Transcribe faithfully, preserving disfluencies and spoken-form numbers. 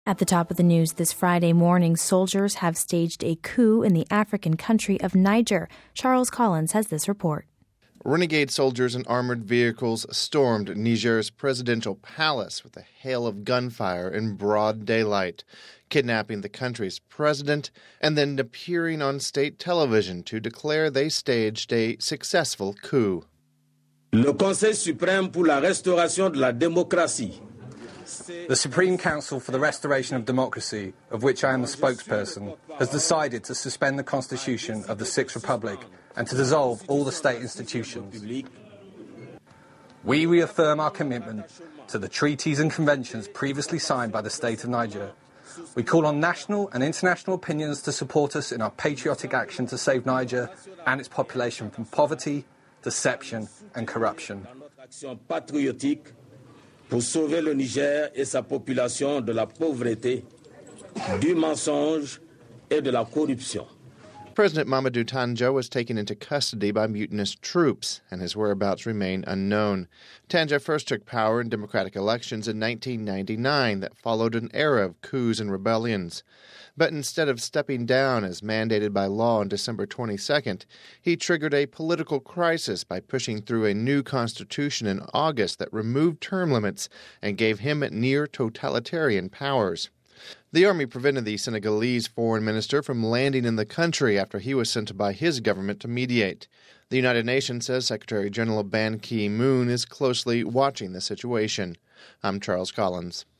At the top of the news this Friday morning, soldiers have staged a coup in the African country of Niger. Charles Collins has this report. Renegade soldiers in armored vehicles stormed Niger's presidential palace with a hail of gunfire in broad daylight, kidnapping the country's president and then appearing on state television to declare they staged a successful coup. Le Conseil suprême pour la restauration de la démocratie. The Supreme Council for the Restoration of Democracy, of which I am the spokesperson, has decided to suspend the Constitution of the Sixth Republic and to dissolve all the state institutions. We reaffirm our commitment to the treaties and conventions previously signed by the state of Niger. We call on national and international opinions to support us in our patriotic action to save Niger and its population from poverty, deception and corruption. Pour sauver le Niger et sa population de la pauvreté, du mensonge et de la corruption. President Mamadou Tanja was taken into custody by mutinous troops, and his whereabouts remain unknown. Tanja first took power in democratic elections in nineteen ninety-nine that followed an era of coups and rebellions. But instead of stepping down as mandated by law on December twenty-second, he triggered a political crisis by pushing through a new constitution in August that removed term limits and gave him near totalitarian powers. The army prevented the Senegalese foreign minister from landing in the country after he was sent by his government to mediate. The United Nations says Secretary General Ban Ki-moon is closely watching the situation. I'm Charles Collins.